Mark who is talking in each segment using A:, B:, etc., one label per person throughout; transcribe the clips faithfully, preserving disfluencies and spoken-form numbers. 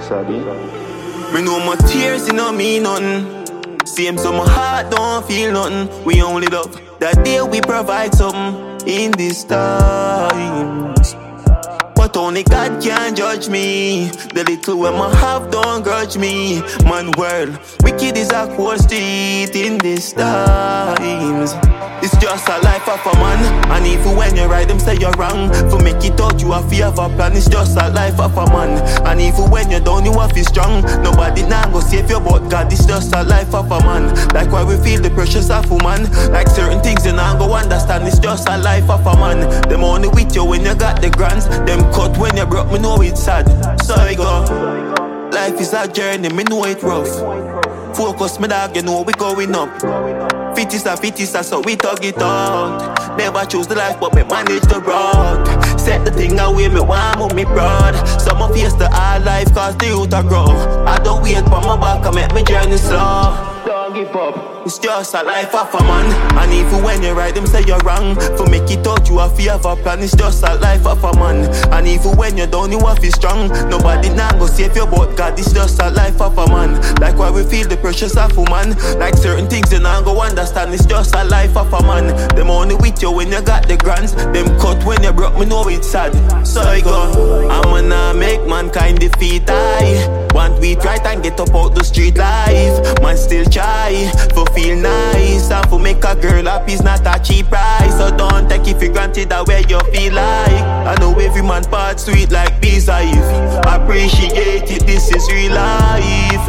A: Sorry.
B: Me know my tears, you know me nothing. Same so my heart don't feel nothing. We only love that day we provide something in this times. But only God can judge me. The little when I have don't grudge me. Man world, wicked is a cold street in this times. It's just a life of a man. And even when you right, them say you're wrong. For make it out, you have fear of a plan. It's just a life of a man. And even when you're down, you have to be strong. Nobody now go save you but God. It's just a life of a man. Like why we feel the pressures of a man. Like certain things you now go understand. It's just a life of a man. Them only with you when you got the grants. Them cut when you broke, me know it's sad. So I go. Life is a journey, me know it rough. Focus me dog, you know we going up. Fit is a fit is a, so we tug it out. Never choose the life but me manage the road. Set the thing away, me want move me proud. Some of face the hard life cause the youth a grow. I don't wait for my back, I make me journey slow. Don't give up. It's just a life of a man. And even when you right, them say you're wrong. For make it out, you have fear of a plan. It's just a life of a man. And even when you're down, you have to be strong. Nobody now go save you but God. It's just a life of a man. Like why we feel the pressures of a man. Like certain things you now go understand. It's just a life of a man. Them only with you when you got the grants. Them cut when you broke, me know it's sad. So I go. I'm gonna make mankind defeat I. Want we right and get up out the street life. Man still try for feel nice. And for make a girl happy is not a cheap price. So don't take it for granted that way you feel like. I know every man part sweet like beehive. Appreciate it, this is real life.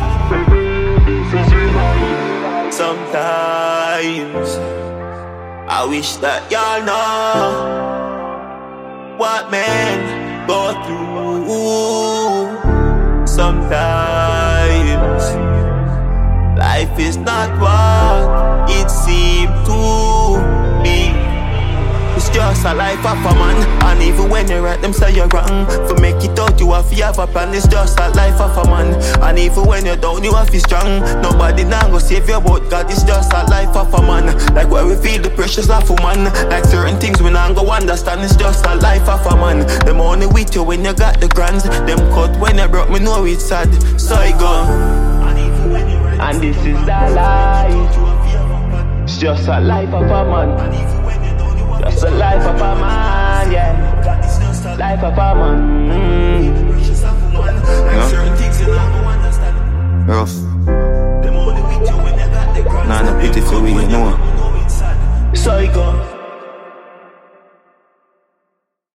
B: Sometimes I wish that y'all know what men go through. Sometimes life is not what it seemed to be. It's just a life of a man. And even when you right, them say you're wrong. For make it out, you have to have a plan. It's just a life of a man. And even when you're down, you have to be strong. Nobody now go save you but God. It's just a life of a man. Like where we feel the pressures of a man. Like certain things we now go understand. It's just a life of a man. Them only with you when you got the grants. Them cut when you broke, me know it's sad. So I go. And this is the life. It's just a life of a man. Just a life of a man, yeah. Life of a man. Mm.
A: Yeah. Rough. Nah, no pity for we, you know.